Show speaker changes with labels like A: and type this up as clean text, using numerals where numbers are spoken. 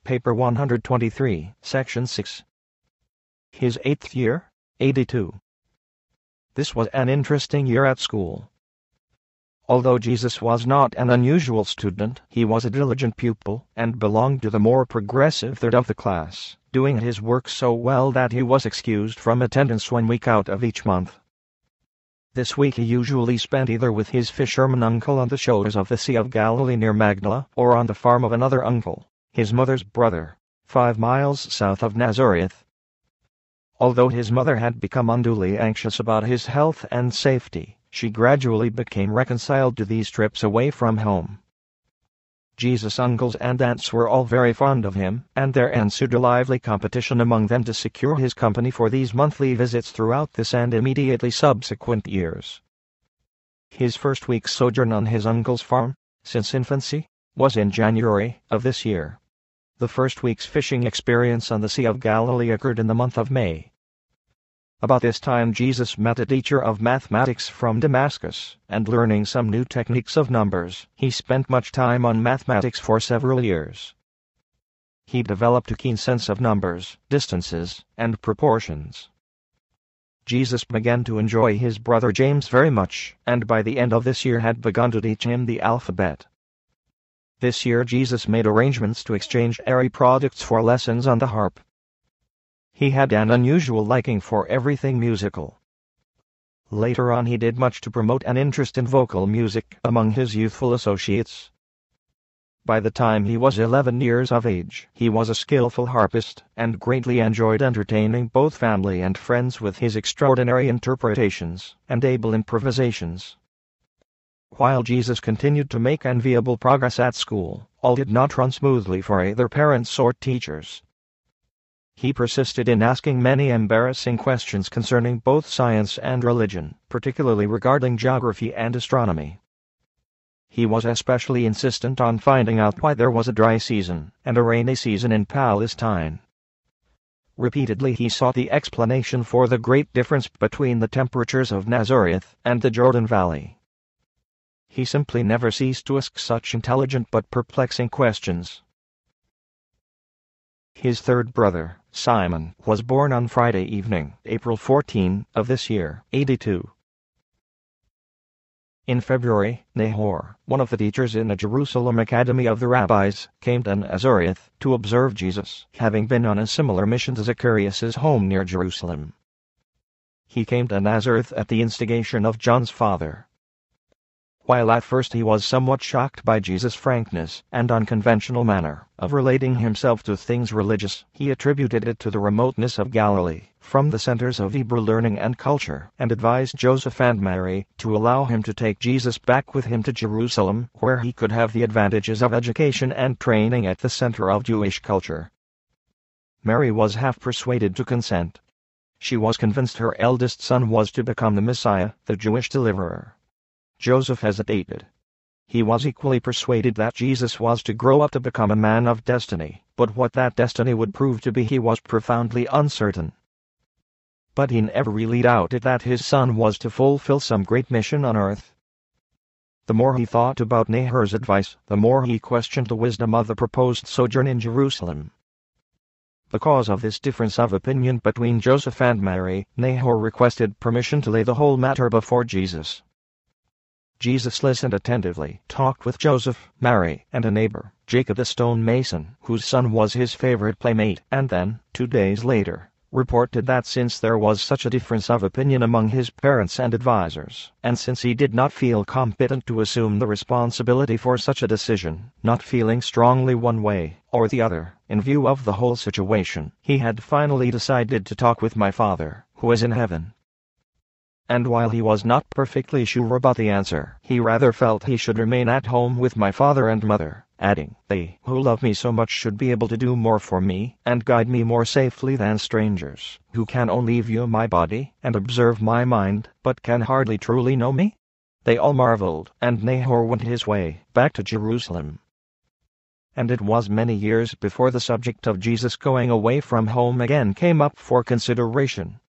A: Paper 123, Section 6. His 8th year, 82. This was an interesting year at school. Although Jesus was not an unusual student, he was a diligent pupil and belonged to the more progressive third of the class, doing his work so well that he was excused from attendance 1 week out of each month. This week he usually spent either with his fisherman uncle on the shores of the Sea of Galilee near Magdala, or on the farm of another uncle, his mother's brother, 5 miles south of Nazareth. Although his mother had become unduly anxious about his health and safety, she gradually became reconciled to these trips away from home. Jesus' uncles and aunts were all very fond of him, and there ensued a lively competition among them to secure his company for these monthly visits throughout this and immediately subsequent years. His first week's sojourn on his uncle's farm, since infancy, was in January of this year. The first week's fishing experience on the Sea of Galilee occurred in the month of May. About this time Jesus met a teacher of mathematics from Damascus, and learning some new techniques of numbers, he spent much time on mathematics for several years. He developed a keen sense of numbers, distances, and proportions. Jesus began to enjoy his brother James very much, and by the end of this year had begun to teach him the alphabet. This year Jesus made arrangements to exchange airy products for lessons on the harp. He had an unusual liking for everything musical. Later on he did much to promote an interest in vocal music among his youthful associates. By the time he was 11 years of age, he was a skillful harpist, and greatly enjoyed entertaining both family and friends with his extraordinary interpretations and able improvisations. While Jesus continued to make enviable progress at school, all did not run smoothly for either parents or teachers. He persisted in asking many embarrassing questions concerning both science and religion, particularly regarding geography and astronomy. He was especially insistent on finding out why there was a dry season and a rainy season in Palestine. Repeatedly he sought the explanation for the great difference between the temperatures of Nazareth and the Jordan Valley. He simply never ceased to ask such intelligent but perplexing questions. His third brother, Simon, was born on Friday evening, April 14, of this year, 82. In February, Nahor, one of the teachers in the Jerusalem Academy of the Rabbis, came to Nazareth to observe Jesus, having been on a similar mission to Zacharias' home near Jerusalem. He came to Nazareth at the instigation of John's father. While at first he was somewhat shocked by Jesus' frankness and unconventional manner of relating himself to things religious, he attributed it to the remoteness of Galilee from the centers of Hebrew learning and culture, and advised Joseph and Mary to allow him to take Jesus back with him to Jerusalem, where he could have the advantages of education and training at the center of Jewish culture. Mary was half persuaded to consent. She was convinced her eldest son was to become the Messiah, the Jewish deliverer. Joseph hesitated. He was equally persuaded that Jesus was to grow up to become a man of destiny, but what that destiny would prove to be he was profoundly uncertain. But he never really doubted that his son was to fulfill some great mission on earth. The more he thought about Nahor's advice, the more he questioned the wisdom of the proposed sojourn in Jerusalem. Because of this difference of opinion between Joseph and Mary, Nahor requested permission to lay the whole matter before Jesus. Jesus listened attentively, talked with Joseph, Mary, and a neighbor, Jacob the stonemason, whose son was his favorite playmate, and then, 2 days later, reported that since there was such a difference of opinion among his parents and advisers, and since he did not feel competent to assume the responsibility for such a decision, not feeling strongly one way or the other, in view of the whole situation, he had finally decided to talk with my Father, who is in heaven. And while he was not perfectly sure about the answer, he rather felt he should remain at home with my father and mother, adding, "They who love me so much should be able to do more for me and guide me more safely than strangers, who can only view my body and observe my mind, but can hardly truly know me." They all marveled, and Nahor went his way, back to Jerusalem. And it was many years before the subject of Jesus going away from home again came up for consideration.